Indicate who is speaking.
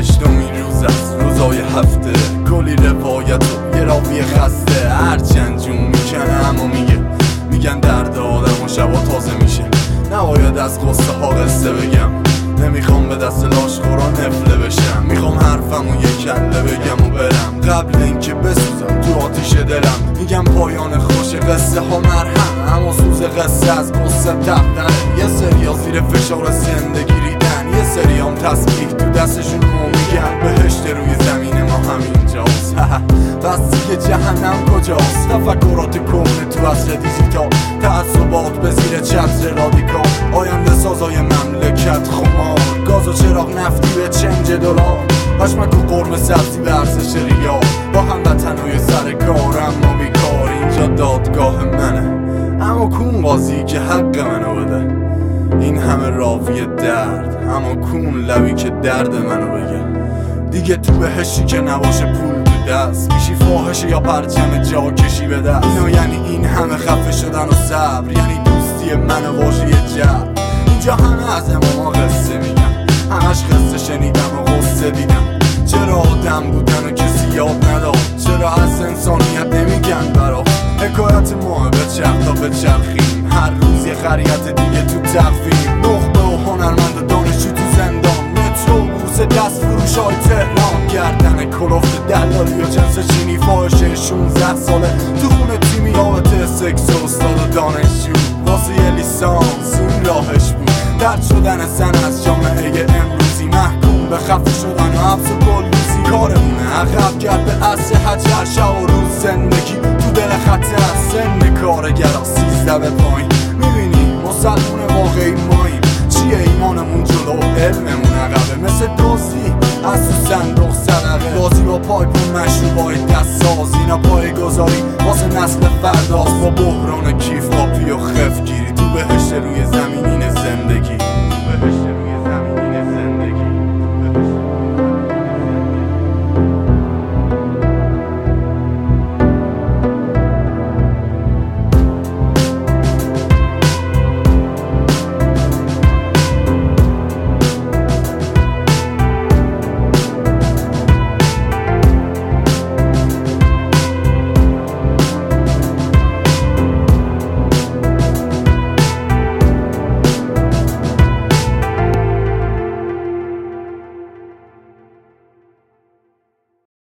Speaker 1: 8مین روز از روزای هفته، کلی روایت و یه راوی خسته. هرچند جون میکنه اما میگن درد آدم و شبا تازه میشه. نباید از قصه ها قصه بگم، نمیخوام به دست لاشخورا نفله بشم. میخوام حرفمو یه کله بگم و برم قبل اینکه بسوزم تو آتیش دلم. میگم پایان خوش قصه ها مرهم، اما سوز قصه از قصه تفتنه. یه سریا زیر فشار زندگی ریدن، یه سریام تسبیح تو دستشون رو میگن بهشت روی زمین ما همینجاست. پس دیگه جهنم کجاست؟ تفکرات کهنه تو عصر دیجیتال، تعصبات به زیر چتر رادیکال، آینده سازای مملکت خمار، گاز و چراغ نفتی به چنج دلار، پشمک و قرمه سبزی به ارزش ریال. با هموطنای سر کار اما بیکار، اینجا دادگاه منه اما کون قاضی که حق منو بده. این همه راوی درد اما کون لبی که درد منو بگه. دیگه تو بهشتی که نباشه پول تو دست، میشی فاحشه یا پرچم جا کشی به دست. اینا یعنی این همه خفه شدن و صبر، یعنی دوستی من و واژه جبر. اینجا همه از اماما قصه میگن، همش قصه شنیدم و قصه دیدم. چرا آدم بودن و کسی یاد نداد؟ چرا از انسانیت نمیگن برا؟ حکایت ماه بچرخ تا بچرخیم، هر روز یه خریت دیگه تو تقویم. نخبه و هنرمند و دانشجو تو زندان، مترو بورس دست فروشای تهران، گردن کلفت دلالی و جنس چینی، فاحشه 16 ساله تو خونه تیمی، رابطه سکس و استاد و دانشجو. واسه یه لیسانس این راهش بود، درد شدن زن از جامعه امروزی، محکوم به خفه شدن و حبس و گلدوزی. کارمونه عقب کرد به عصر حجر، شب و روز زندگی تو دل خطر. سن کارگرا 13 به پایین، میبینی مسلمون واقعی ماییم. چیه ایمانمون جلو و علممون عقبه، مثل دزدی از تو صندوق صدقه. بازی با پایپون مشروبای دست ساز، اینا پای گذاری واسه نسل فرداست. با بحران کیف کاپی و خفگیری